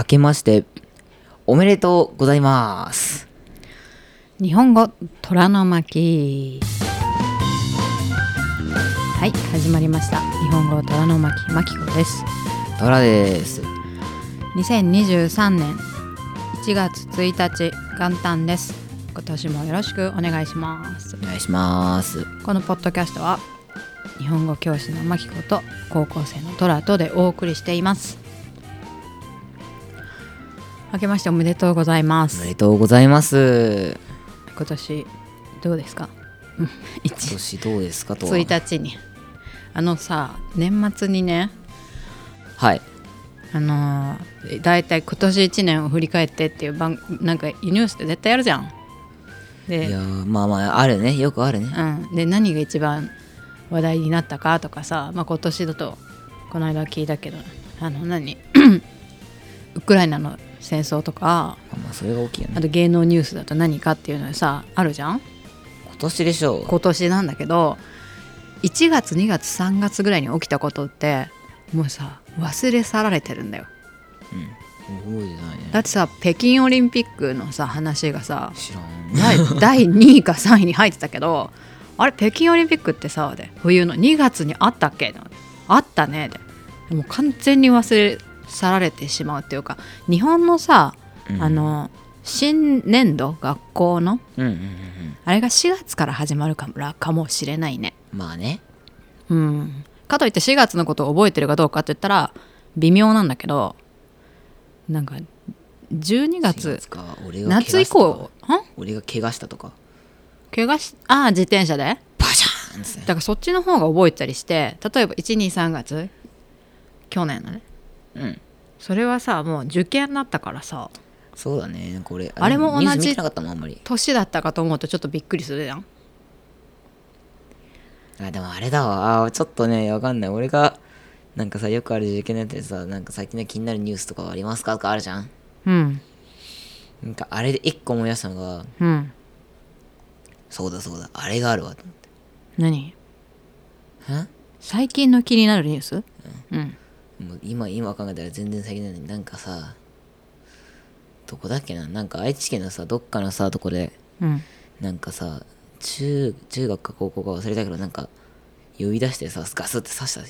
明けましておめでとうございます。 日本語虎の巻。はい、始まりました。日本語虎の巻、まきこです。 虎です。 2023年1月1日元旦です。今年もよろしくお願いします。 お願いします。 このポッドキャストは日本語教師のまきこと高校生の虎とでお送りしています。明けましておめでとうございます。 おめでとうございます。 今年どうですか？ 今年どうですかとは 1日にさ、年末にね、 はい、 だいたい今年1年を振り返ってっていうなんかニュースって絶対あるじゃん。で、 いやまああるね、よくあるね。 で何が一番話題になったかとかさ、今年だとこの間聞いたけどウクライナの戦争とか、 それが大きいよね。 あと芸能ニュースだと何かっていうのでさあるじゃん。 今年でしょう。 今年なんだけど、1月2月3月ぐらいに起きたことってもうさ忘れ去られてるんだよ。 覚えてないね。 だってさ、北京オリンピックのさ話がさ知らん第2位か3位に入ってたけど、あれ北京オリンピックってさで冬の2月にあったっけ？あったね。でもう完全に忘れ去られてしまうっていうか、日本のさ、新年度学校の、あれが4月から始まるかもしれないね。 まあね。 かといって4月のことを覚えてるかどうかって言ったら微妙なんだけど、なんか12月夏以降俺が怪我したとか、 自転車でバシャーンですね。 だからそっちの方が覚えたりして、例えば 1,2,3 月去年のね、それはさもう受験だったからさ。 そうだね。これあれも同じ年だったかと思うとちょっとびっくりするじゃん。 でもあれだわ。ちょっとねわかんない。俺がなんかさ、よくある受験のやつでさ、なんか最近の気になるニュースとかありますかとかあるじゃん。なんかあれで一個思い出したのが、そうだあれがあるわと思って。 何？最近の気になるニュース？ もう今考えたら全然最近なのに、なんかさ、どこだっけな、なんか愛知県のさどっかのさとこで、なんかさ中学か高校か忘れたけど、なんか呼び出してさガスって刺した。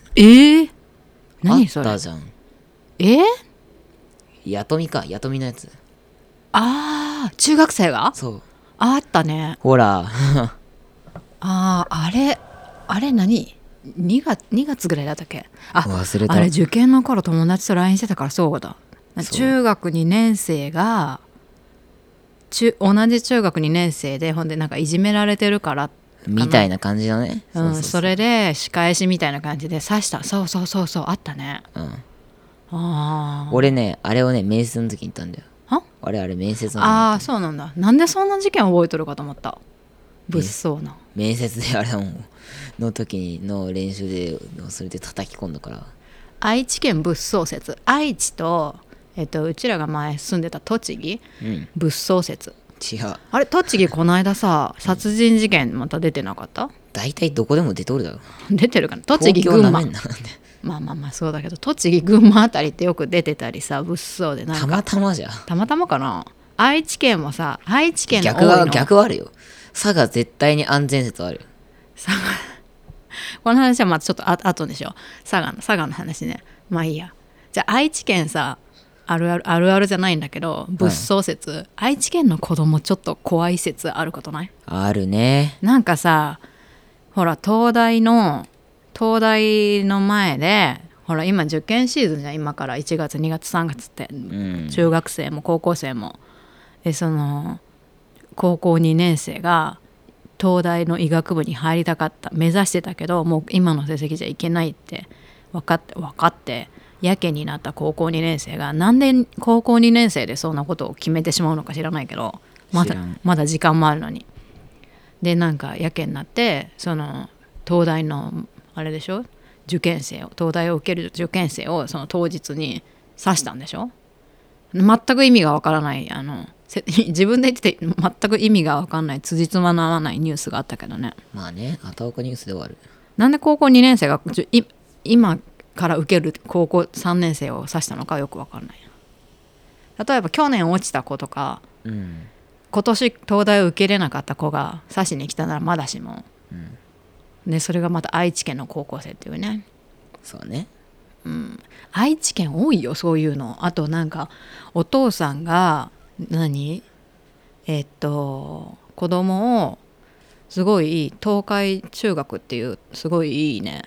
何それ？ あったじゃん。やとみのやつ。 中学生が？ そう、 あったね。 ほらあれ何2月ぐらいだったっけ？ 忘れた。 あれ受験の頃友達と LINE してたから。そうだ、中学2年生が同じ中学2年生で、ほんでなんかいじめられてるからみたいな感じのね。 それで仕返しみたいな感じで刺した。そうあったね。 俺ねあれをね面接の時に言ったんだよ。あれ面接の時に。 そうなんだ。なんでそんな事件覚えとるかと思った。物騒な面接であれの時の練習でそれで叩き込んだから。 愛知県物騒説。愛知とうちらが前住んでた栃木、物騒説。 違う。 あれ栃木この間さ殺人事件また出てなかった？ 大体どこでも出とるだろ。 出てるかな。栃木群馬まあそうだけど、栃木群馬あたりってよく出てたりさ、物騒でなんかたまたまじゃ。 たまたまかな。愛知県もさ、愛知県の多いの逆はあるよ。佐賀絶対に安全説ある。 この話はまたちょっと後でしょ。佐賀の話ね。まあいいや。じゃあ愛知県さ、あるあるじゃないんだけど、物騒説、愛知県の子供ちょっと怖い説あることない？ あるね。 なんかさ、ほら東大の前で、ほら今受験シーズンじゃん。今から1月2月3月って、中学生も高校生もで、その高校2年生が東大の医学部に入りたかった、目指してたけどもう今の成績じゃいけないって分かってやけになった高校2年生が、なんで高校2年生でそんなことを決めてしまうのか知らないけど、まだ時間もあるのに。でなんかやけになって、その東大のあれでしょ、東大を受ける受験生をその当日に刺したんでしょ。全く意味がわからない、自分で言ってて全く意味がわかんない、辻褄の合わないニュースがあったけどね。 まあね、片岡ニュースではある。 なんで高校2年生が今から受ける高校3年生を指したのかよくわかんない。 例えば去年落ちた子とか、 うん、 今年東大を受けれなかった子が指しに来たならまだしも、うん、でそれがまた愛知県の高校生っていうね。 そうね、 うん、愛知県多いよそういうの。あとなんかお父さんが子供をすごいいい東海中学っていうすごいいいね、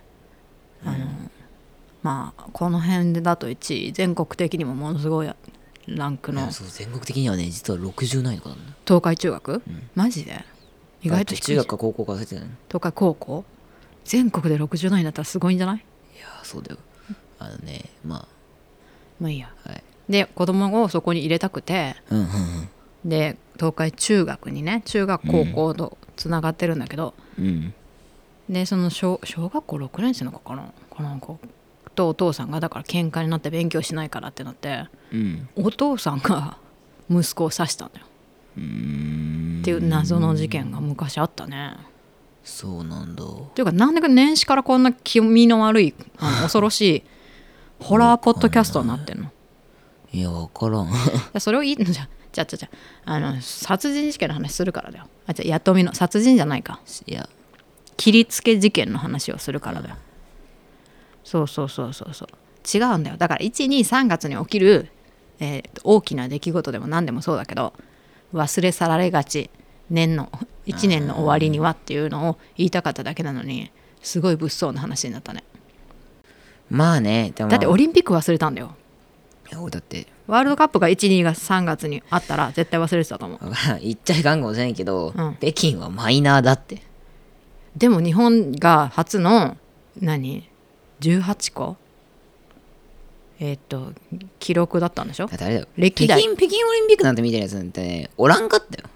まあこの辺だと1位、全国的にもものすごいランクの。 そう全国的にはね実は60ないのかな。 東海中学、マジで意外と低い。 中学か高校か忘れてたの。 東海高校全国で60ないだったらすごいんじゃない？いやそうだよ。まあいいや、 はい、 で子供をそこに入れたくて、 うんうんうん、 で東海中学にね、中学高校とつながってるんだけど、うん、でその小学校6年生の子かな子とお父さんがだから喧嘩になって勉強しないからってなって、うん、お父さんが息子を刺したんだよ。っていう謎の事件が昔あったね。 そうなんだ。 っていうかなんでか年始からこんな気味の悪い恐ろしいホラーポッドキャストになってんの？ いや分からんそれをいいのじゃ殺人事件の話するからだよ。やっとみの殺人じゃないか、 いや切りつけ事件の話をするからだよ、うん、そう違うんだよ。だから123月に起きる、大きな出来事でも何でもそうだけど、忘れ去られがち1年の終わりにはっていうのを言いたかっただけなのに、すごい物騒な話になったね。 まあね、でもだってオリンピック忘れたんだよ。 いやだってワールドカップが1、2が3月にあったら絶対忘れてたと思う。 言っちゃいかんかもしれんけど、うん、北京はマイナーだって。 でも日本が初の18個記録だったんでしょ。 だってあれだよ、歴代北京オリンピックなんて見てるやつなんて、ね、おらんかったよ。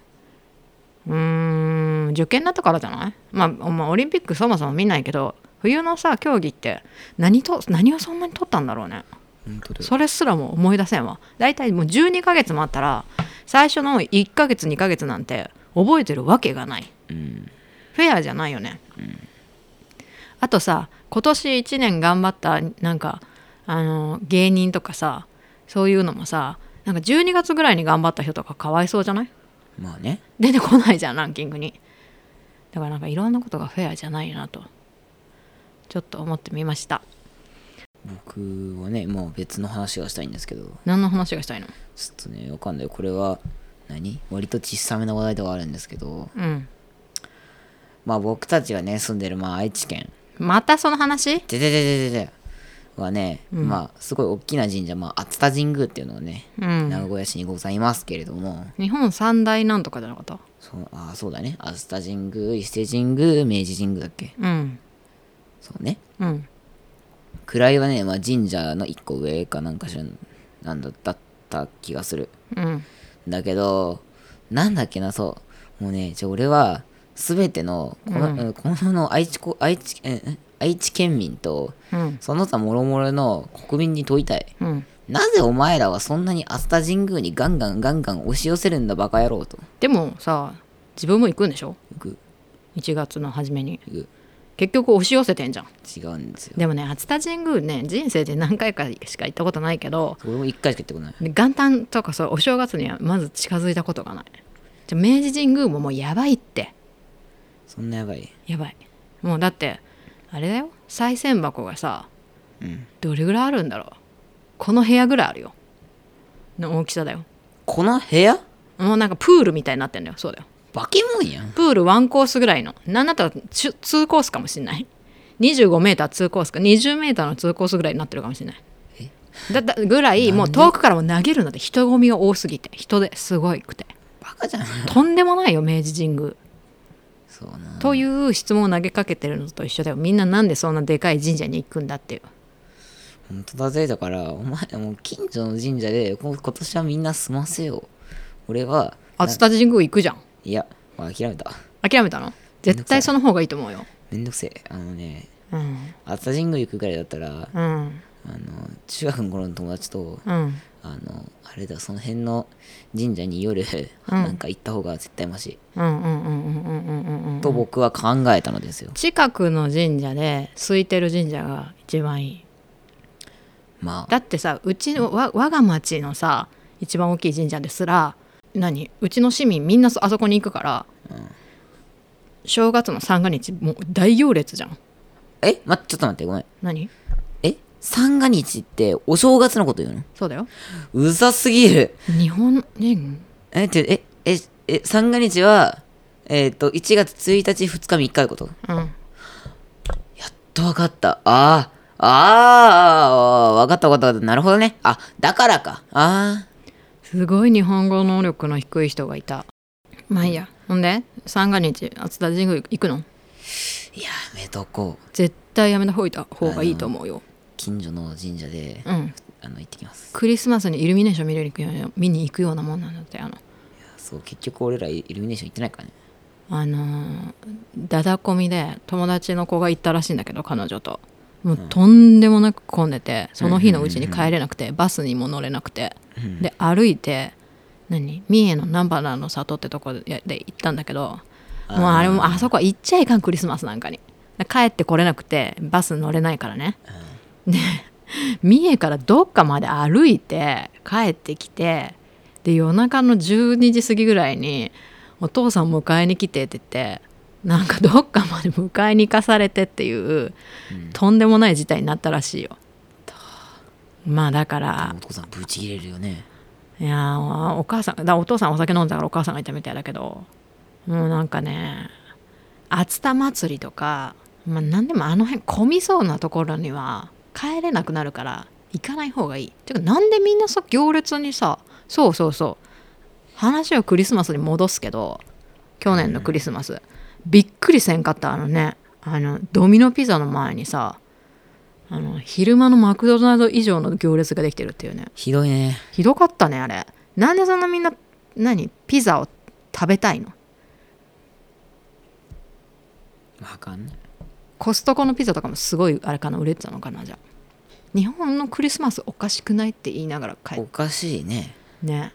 受験だったからじゃない？まあオリンピックそもそも見ないけど、冬のさ競技って何をそんなに取ったんだろうね。それすらも思い出せんわ。だいたいもう12ヶ月もあったら最初の1ヶ月2ヶ月なんて覚えてるわけがない、うん、フェアじゃないよね、うん、あとさ今年1年頑張ったなんか芸人とかさ、そういうのもさ、なんか12月ぐらいに頑張った人とかかわいそうじゃない？ まあね、 出てこないじゃんランキングに。だからなんかいろんなことがフェアじゃないなとちょっと思ってみました。 僕はねもう別の話がしたいんですけど。 何の話がしたいの？ ちょっとねわかんない。これは割と小さめの話題ではあるんですけど、うん、まあ僕たちがね住んでる愛知県、 またその話はね、うん、まあすごい大きな神社、熱田神宮っていうのがね、うん、名古屋市にございますけれども、 日本三大なんとかじゃなかった？ そうだね、熱田神宮、伊勢神宮、明治神宮だっけ、うん、そうね、うん、位はね、神社の1個上かなんかしらだった気がする、うん、だけどなんだっけな、そうもうね俺は全てのこの愛知県民と、うん、その他もろもろの国民に問いたい、うん、なぜお前らはそんなに熱田神宮にガンガン押し寄せるんだバカ野郎と。 でもさ自分も行くんでしょ？ 行く。 1月の初めに行く。結局押し寄せてんじゃん。 違うんですよ。 でもね熱田神宮ね人生で何回かしか行ったことないけど、 俺も1回しか行ったことない。 元旦とかお正月にはまず近づいたことがない。明治神宮ももうやばいって。 そんなやばい？ やばい。もうだってあれだよ、賽銭箱がさ、うん、どれぐらいあるんだろう。この部屋ぐらいあるよの大きさだよ。 この部屋？ もうなんかプールみたいになってんだよ。そうだよ、 バケモンやん。 プール1コースぐらいの、なんだったら2コースかもしんない。25メーター2コースか20メーターの2コースぐらいになってるかもしれない。だぐらいもう遠くからも投げるので人混みが多すぎて、人ですごいくてバカじゃん。 とんでもないよ明治神宮。 そうなという質問を投げかけてるのと一緒だよ。みんななんでそんなでかい神社に行くんだっていう。 本当だぜ。だからお前もう近所の神社で今年はみんな済ませよう。俺は熱田神宮行くじゃん。 いや諦めた。 諦めたの？絶対その方がいいと思うよ。 めんどくせえ。熱田神宮行くぐらいだったら、うん、中学の頃の友達と、うん、あれだ、その辺の神社に夜、なんか行った方が絶対マシと僕は考えたのですよ。 近くの神社で空いてる神社が一番いい。だってさ、うちの我が町のさ一番大きい神社ですらうちの市民みんなあそこに行くから、正月の三が日もう大行列じゃん。 ちょっと待って、ごめん。 何？ 三が日ってお正月のこと言うの？ そうだよ。 うざすぎる。 日本年三が日は1月1日2日3日ってこと？ うん。 やっとわかった。わかった。なるほどね。だからか。 すごい日本語能力の低い人がいた。まあいいや。ほんで三が日熱田神宮行くの？ やめとこう。 絶対やめた方がいいと思うよ。 近所の神社で、 うん、 行ってきます。 クリスマスにイルミネーション見に行くようなもんなんだって。 そう、結局俺らイルミネーション行ってないからね。 だだこみで友達の子が行ったらしいんだけど、彼女ともうとんでもなく混んでて、その日のうちに帰れなくて、バスにも乗れなくて、で歩いて三重の南原の里ってとこで行ったんだけど、もうあれもあそこは行っちゃいかん、クリスマスなんかに。帰ってこれなくてバス乗れないからね。で三重からどっかまで歩いて帰ってきて、で夜中の12時過ぎぐらいにお父さん迎えに来てって言って、なんかどっかまで迎えに行かされてっていう、とんでもない事態になったらしいよ。まあだからお父さんブチ切れるよね。 いやお父さんお酒飲んだからお母さんがいたみたいだけど、もうなんかね、熱田祭りとか、何でもあの辺混みそうなところには帰れなくなるから行かない方がいい。てかなんでみんな行列にそう話をクリスマスに戻すけど、去年のクリスマス、びっくりせんかった。ドミノピザの前にさ、昼間のマクドナルド以上の行列ができてるっていうね。 ひどいね。 ひどかったねあれ。なんでそんなみんなピザを食べたいの？ わかんない。 コストコのピザとかもすごいあれかな、売れてたのかな。じゃあ日本のクリスマスおかしくないって言いながら帰って。 おかしいね。 ね、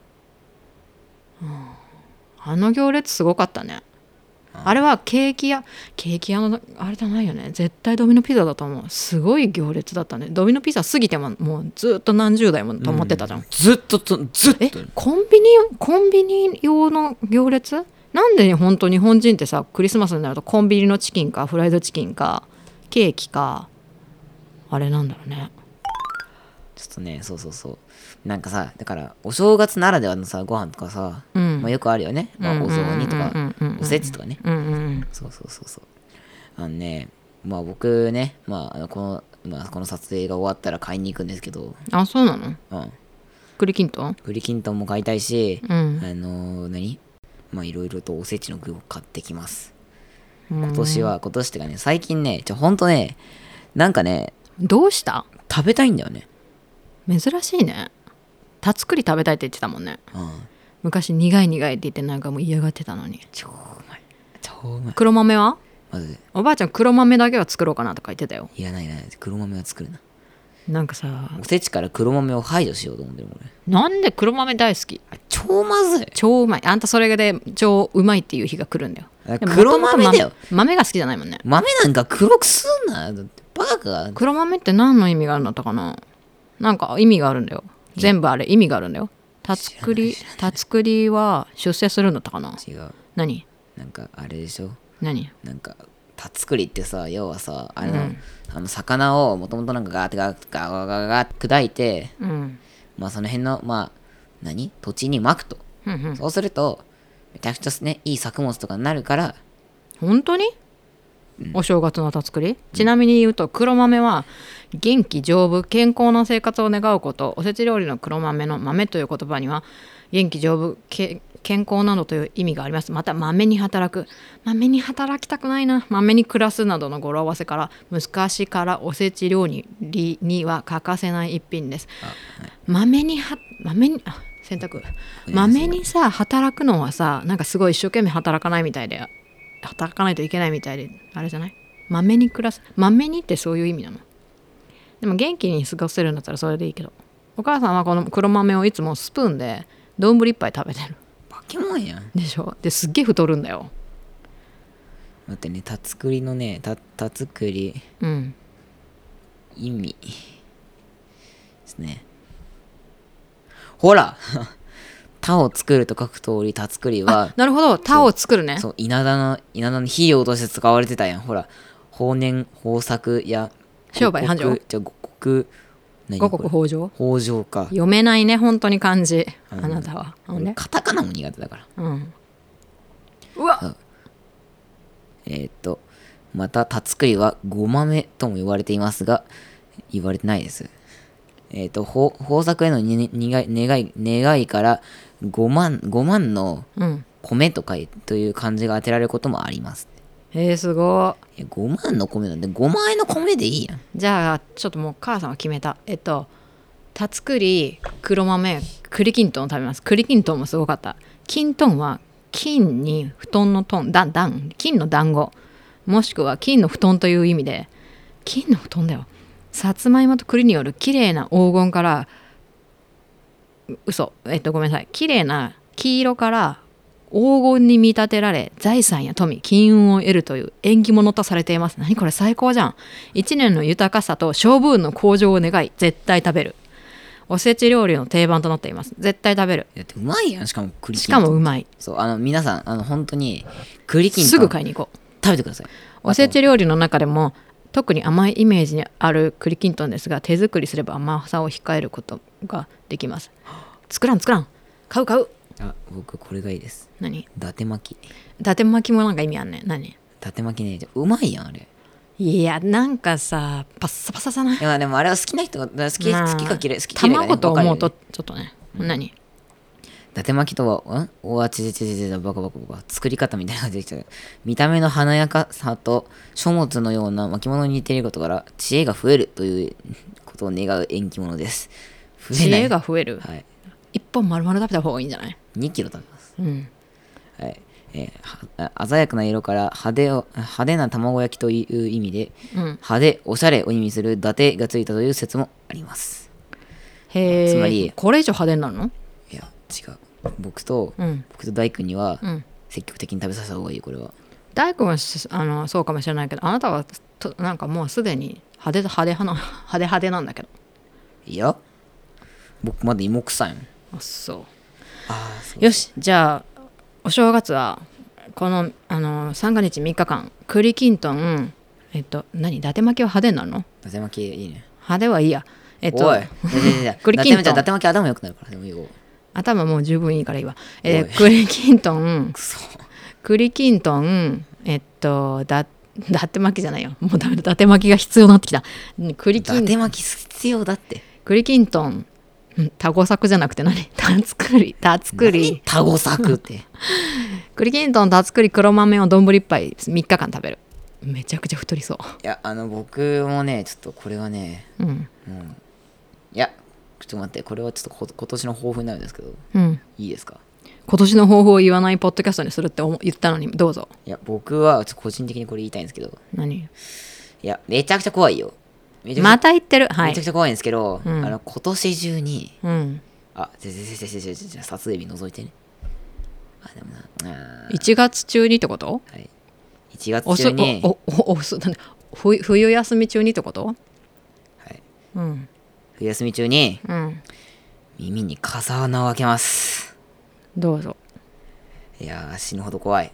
あの行列すごかったね。あれはケーキ屋のあれじゃないよね。絶対ドミノピザだと思う。すごい行列だったね。ドミノピザ過ぎてももうずっと何十台も止まってたじゃん。 ずっとコンビニ用の行列？なんで本当日本人ってさ、クリスマスになるとコンビニのチキンかフライドチキンかケーキかあれなんだろうね。 ちょっとね、そうなんかさ、だからお正月ならではのさご飯とかさ、よくあるよね。お雑煮とかおせちとかね。そう僕ね、この撮影が終わったら買いに行くんですけど。 そうなの？栗きんとんも買いたいし、いろいろとおせちの具を買ってきます。今年ってかね、最近ね、ほんとね、なんかね、 どうした？ 食べたいんだよね。 珍しいね。たつくり食べたいって言ってたもんね。昔苦いって言ってなんかもう嫌がってたのに。 超うまい。 黒豆は？ マジでおばあちゃん黒豆だけは作ろうかなとか言ってたよ。 いらない。黒豆は作るな。 なんかさ、 おせちから黒豆を排除しようと思ってる俺。 なんで黒豆大好き？ 超まずい。 超うまい。あんたそれで超うまいっていう日が来るんだよ。 黒豆だよ。 豆が好きじゃないもんね。 豆なんか黒くすんな。バカ。 黒豆って何の意味があるんだったかな。なんか意味があるんだよ。全部あれ意味があるんだよ。たつくりは出世するんだったかな。 違う。 何？ なんかあれでしょ。 何？ なんかたつくりってさ、要はさ、魚をもともとなんかガーって砕いて、その辺の土地にまくと、そうするとめちゃくちゃね、いい作物とかになるから。 本当に？お正月のたつくり、ちなみに言うと黒豆は元気丈夫健康な生活を願うこと。おせち料理の黒豆の豆という言葉には元気丈夫健康などという意味があります。また豆に働きたくないな。豆に暮らすなどの語呂合わせから昔からおせち料理には欠かせない一品です。豆に洗濯豆にさ働くのはさ、なんかすごい一生懸命働かないといけないみたいであれじゃない？豆に暮らす、豆にってそういう意味なの？でも元気に過ごせるんだったらそれでいいけど、お母さんはこの黒豆をいつもスプーンで丼一杯食べてる。 バケモンやん。 でしょ。ですっげえ太るんだよ。 待ってね、たつくりのね、たつくり、意味ですね。 ほら田を作ると書く通り田作りはなるほど、田を作るね。 そう稲田の肥料として使われてたやん。ほら豊年豊作や商売繁盛、 じゃあ五穀五穀豊穣。 豊穣か。 読めないね本当に漢字、あなたは。 カタカナも苦手だから。 うわ、 また田作りはごまめとも言われていますが、言われてないです。豊作への願いから5万の米とという漢字が当てられることもあります。 すごい。5万の米なんで5万円の米でいいやん。 じゃあちょっともう母さんは決めた。田作り、黒豆、栗きんとんを食べます。栗きんとんもすごかった。きんとんは金に布団のトン、金の団子、もしくは金の布団という意味で、金の布団だよ。さつまいもと栗による綺麗な黄金から、ごめんなさい、綺麗な黄色から黄金に見立てられ、財産や富、金運を得るという縁起物とされています。何これ最高じゃん。一年の豊かさと勝負運の向上を願い、絶対食べる。おせち料理の定番となっています。絶対食べる。 だってうまいやん。しかも栗きんとん。 しかもうまい。 そう皆さん本当に栗きんとんすぐ買いに行こう。 食べてください。 おせち料理の中でも特に甘いイメージにある栗きんとんですが、手作りすれば甘さを控えることができます。作らん買う。 僕これがいいです。 何？ 伊達巻き。 伊達巻きもなんか意味あんねん。何？ 伊達巻きね、うまいやんあれ。 いやなんかさパッサパサじゃない？ いやでもあれは好きな人が好きか嫌いか嫌いかね、 卵と思うとちょっとね、何？ 伊達巻きとはバカ作り方みたいなのができちゃう。見た目の華やかさと書物のような巻物に似ていることから知恵が増えるということを願う縁起物です。 知恵が増える。 はい。 1本丸々食べた方がいいんじゃない？ 2 キロ食べます。はい。鮮やかな色から派手な卵焼きという意味で、派手おしゃれを意味する伊達がついたという説もあります。 へえ。 つまりこれ以上派手になるの？ いや違う。僕と大君には積極的に食べさせた方がいい。これは大君はそうかもしれないけど、あなたはなんかもうすでに派手なんだけど。 いや僕まだ芋臭いもん。 あ、そう。 そうよし、じゃあお正月はこの三が日3日間栗きんとん、伊達巻きは派手になるの？ 伊達巻きいいね。 派手はいいや。 おい栗きんとん。 伊達巻き頭良くなるからでもいいよ。 頭もう十分いいからいいわ。栗きんとん、栗きんとん、伊達巻きじゃないよ。もうダメだ、伊達巻きが必要になってきた。 伊達巻き必要だって。 栗きんとん、田子作じゃなくて何？田作り。 田子作って。 栗きんとん、田作り、黒豆を丼1杯3日間食べる。めちゃくちゃ太りそう。 いや僕もねちょっとこれはね、いやちょっと待って、これはちょっと今年の抱負になるんですけど、いいですか？ 今年の抱負を言わないポッドキャストにするって言ったのにどうぞ。 いや僕はちょっと個人的にこれ言いたいんですけど。 何？ いやめちゃくちゃ怖いよ。 また言ってる。はい。 めちゃくちゃ怖いんですけど、今年中に、撮影日覗いてね。でもな、 1月中にってこと？ はい。1月中に冬休み中にってこと？ はい。冬休み中に、耳に風穴を開けます。 どうぞ。 いやー死ぬほど怖い。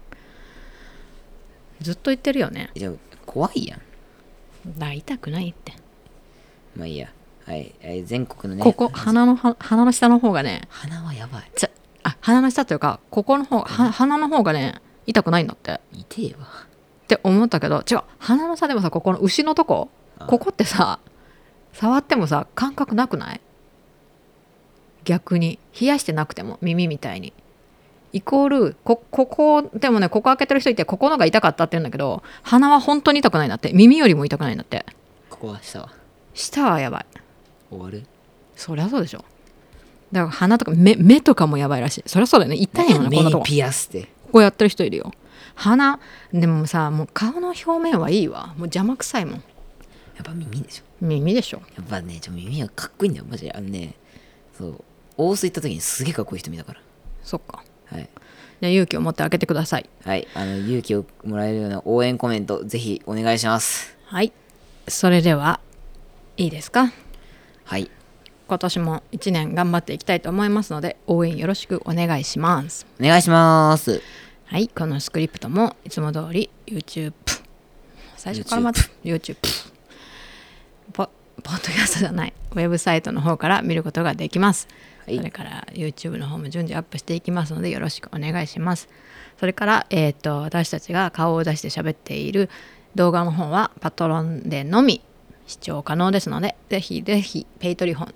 ずっと言ってるよね。 じゃ怖いやん。 痛くないって。 まあいいや。はい。全国のね。 ここ鼻の下の方がね。 鼻はやばい。 鼻の下というかここの方、鼻の方がね痛くないんだって。 痛えわ。 って思ったけど違う。鼻の下でもさ、ここの牛のとこ、ここってさ触ってもさ感覚なくない？逆に冷やしてなくても耳みたいにイコールここでもね、ここ開けてる人いてここのが痛かったって言うんだけど、鼻は本当に痛くないんだって。耳よりも痛くないんだって。 ここは下はやばい。 終わる？ そりゃそうでしょ。だから鼻とか目とかもやばいらしい。そりゃそうだよね。痛いよね、このとこ。 ピアスってここやってる人いるよ。鼻でもさ、もう顔の表面はいいわ。もう邪魔くさいもん。 やっぱ耳でしょ。 耳でしょ。 やっぱね耳はかっこいいんだよマジで。そう大須行った時にすげえかっこいい人見たから。 そっか。 はい。 じゃあ勇気を持って開けてください。 はい。勇気をもらえるような応援コメントぜひお願いします。 はい。それではいいですか？ はい。 今年も1年頑張っていきたいと思いますので、応援よろしくお願いします。 お願いします。 はい、このスクリプトもいつも通り YouTube、 最初からまた YouTube ポッドキャストじゃないウェブサイトの方から見ることができます。はい、それから YouTube の方も順次アップしていきますのでよろしくお願いします。それから、私たちが顔を出して喋っている動画の方はパトロンでのみ視聴可能ですので、ぜひぜひペイトリオ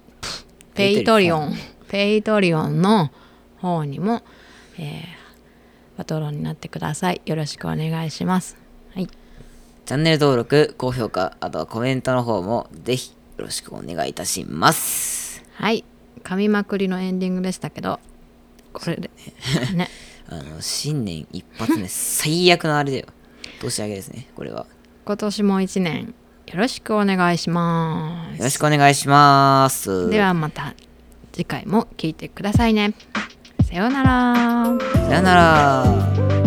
ンの方にも、パトロンになってください。よろしくお願いします。はい、 チャンネル登録、高評価、あとはコメントの方もぜひよろしくお願いいたします。 はい、噛みまくりのエンディングでしたけど、これでね新年一発目最悪のあれだよ。年明けですね。これは今年も1年よろしくお願いします。 よろしくお願いします。 ではまた次回も聞いてくださいね。さようなら。 さようなら。